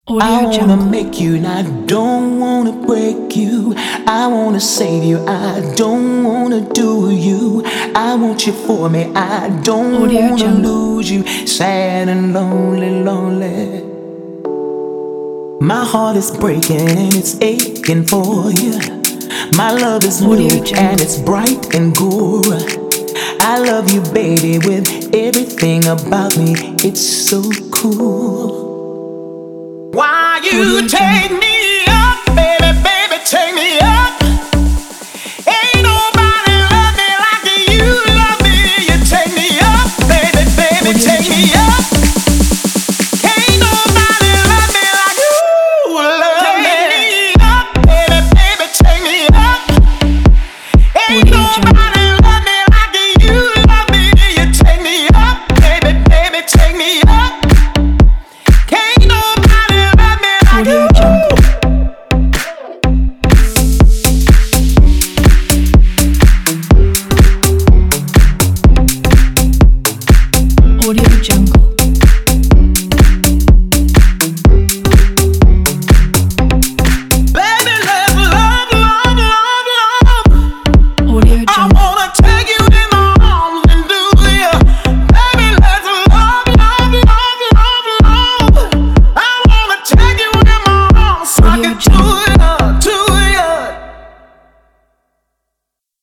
I Audio wanna Jungle. make you and I don't wanna break you. I wanna save you, I don't wanna do you. I want you for me, I don't Audio wanna Jungle. lose you. Sad and lonely, lonely. My heart is breaking and it's aching for you. My love is new Audio and Jungle. it's bright and cool. I love you, baby, with everything about me. It's so cool. Why you Audio take Jungle. me